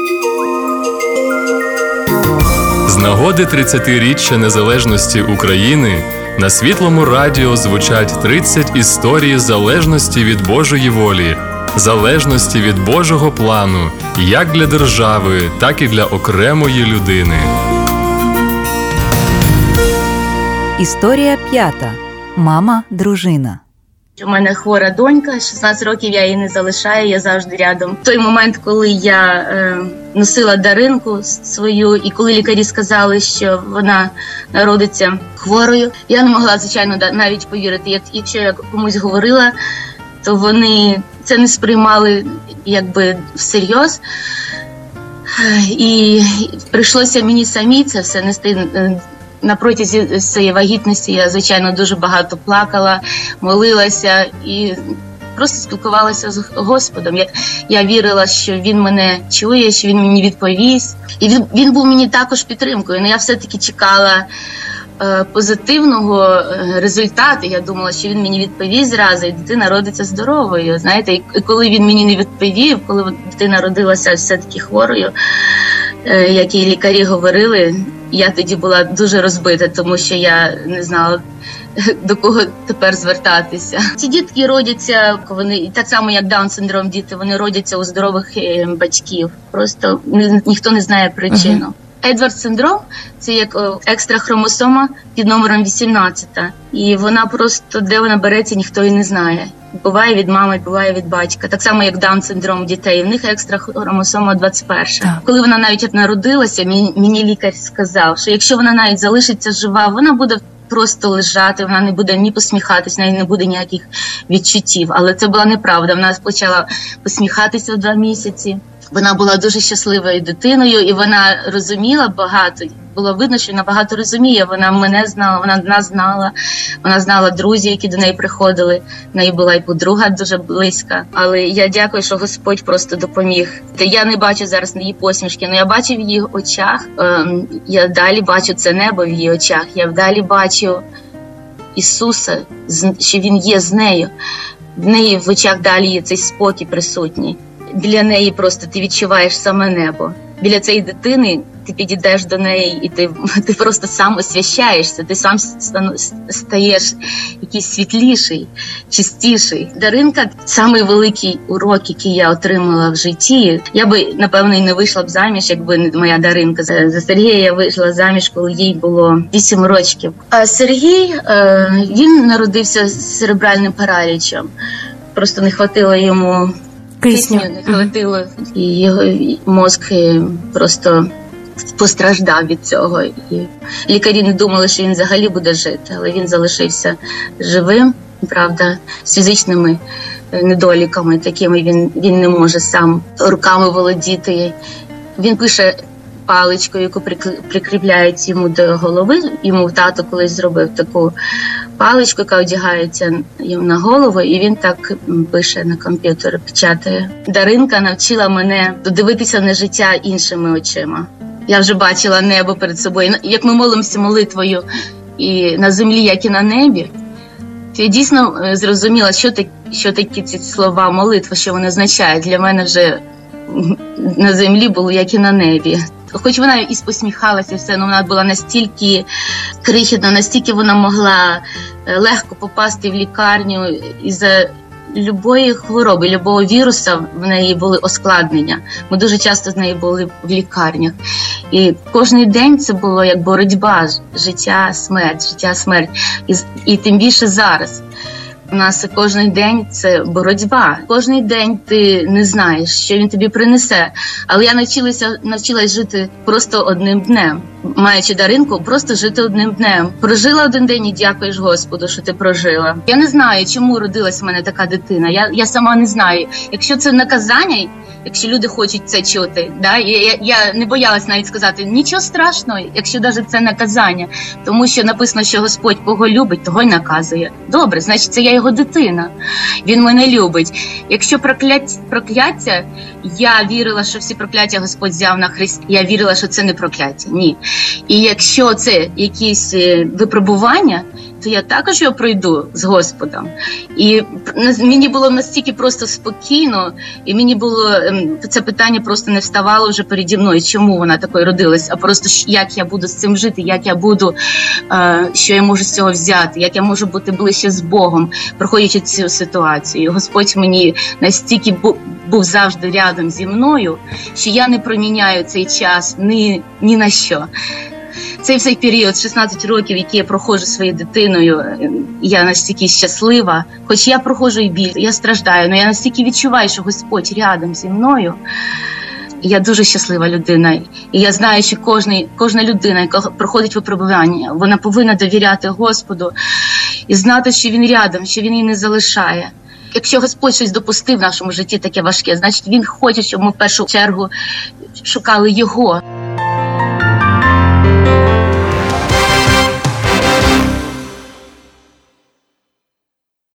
З нагоди 30-річчя незалежності України на Світлому радіо звучать 30 історій залежності від Божої волі, залежності від Божого плану, як для держави, так і для окремої людини. Історія 5. Мама-дружина. У мене хвора донька, 16 років я її не залишаю, я завжди рядом. В той момент, коли я носила Даринку свою, і коли лікарі сказали, що вона народиться хворою, я не могла, звичайно, навіть повірити. Якщо я комусь говорила, то вони це не сприймали якби всерйоз. І прийшлося мені самі це все нести. На протязі цієї вагітності я, звичайно, дуже багато плакала, молилася і просто спілкувалася з Господом. Я вірила, що Він мене чує, що Він мені відповість. І він був мені також підтримкою. Але я все-таки чекала позитивного результату. Я думала, що Він мені відповість зразу, і дитина родиться здоровою. Знаєте, і коли Він мені не відповів, коли дитина родилася все-таки хворою, як і лікарі говорили, я тоді була дуже розбита, тому що я не знала, до кого тепер звертатися. Ці дітки родяться, вони так само, як Даун-синдром діти, вони родяться у здорових батьків. Просто ніхто не знає причину. Едвард-синдром – це як екстра хромосома під номером 18. І вона просто, де вона береться, ніхто і не знає. Буває від мами, буває від батька. Так само, як Даун-синдром дітей. В них екстра хромосома 21. Коли вона навіть народилася, мені лікар сказав, що якщо вона навіть залишиться жива, вона буде просто лежати, вона не буде ні посміхатись, в неї не буде ніяких відчуттів. Але це була неправда. Вона почала посміхатися в 2 місяці. Вона була дуже щасливою дитиною, і вона розуміла багато. Було видно, що вона багато розуміє. Вона мене знала, вона нас знала. Вона знала друзів, які до неї приходили. В неї була і подруга дуже близька. Але я дякую, що Господь просто допоміг. Я не бачу зараз її посмішки, але я бачу в її очах. Я далі бачу це небо в її очах. Я далі бачу Ісуса, що Він є з нею. В неї в очах далі є цей спокій присутній. Біля неї просто ти відчуваєш саме небо. Біля цієї дитини ти підійдеш до неї і ти просто сам освящаєшся, ти сам стаєш якийсь світліший, чистіший. Даринка – самий великий урок, який я отримала в житті. Я би, напевно, і не вийшла б заміж, якби не моя Даринка. За Сергія я вийшла заміж, коли їй було 8 років. А Сергій, він народився з церебральним паралічем. Просто не хватило йому кисню, не хватило, і його мозк просто постраждав від цього. І лікарі не думали, що він взагалі буде жити, але він залишився живим, правда, з фізичними недоліками, такими він не може сам руками володіти. Він пише паличкою, яку прикріпляють йому до голови. Йому тато колись зробив таку паличку, яка одягається йому на голову, і він так пише на комп'ютер, печатає. Даринка навчила мене дивитися на життя іншими очима. Я вже бачила небо перед собою. Як ми молимося молитвою і на землі, як і на небі, то я дійсно зрозуміла, що такі ці слова молитва, що вони означають. Для мене вже на землі було, як і на небі. Хоч вона і посміхалася, все, але вона була настільки крихітна, настільки вона могла легко попасти в лікарню із-за любої хвороби, любого віруса в неї були ускладнення. Ми дуже часто з нею були в лікарнях. І кожен день це було як боротьба, життя-смерть. І тим більше зараз. У нас кожен день це боротьба. Кожен день ти не знаєш, що він тобі принесе. Але я навчилась жити просто одним днем. Маючи Даринку, просто жити одним днем. Прожила один день і дякуєш Господу, що ти прожила. Я не знаю, чому родилась в мене така дитина. Я сама не знаю. Якщо це наказання, якщо люди хочуть це чути, да? Я не боялась навіть сказати, нічого страшного, якщо навіть це наказання. Тому що написано, що Господь кого любить, того й наказує. Добре, значить це я його дитина. Він мене любить. Якщо прокляття, я вірила, що всі прокляття Господь взяв на Христі. Я вірила, що це не прокляття. Ні. І якщо це якісь випробування, то я також його пройду з Господом. І мені було настільки просто спокійно, і мені було, це питання просто не вставало вже переді мною, чому вона такою родилась, а просто як я буду з цим жити, як я буду, що я можу з цього взяти, як я можу бути ближче з Богом, проходячи цю ситуацію. Господь мені настільки був завжди рядом зі мною, що я не проміняю цей час ні на що. Цей період, 16 років, який я проходжу своєю дитиною, я настільки щаслива. Хоч я проходжу і біль, я страждаю, але я настільки відчуваю, що Господь рядом зі мною. Я дуже щаслива людина. І я знаю, що кожна людина, яка проходить випробування, вона повинна довіряти Господу і знати, що Він рядом, що Він її не залишає. Якщо Господь щось допустив в нашому житті таке важке, значить Він хоче, щоб ми в першу чергу шукали Його.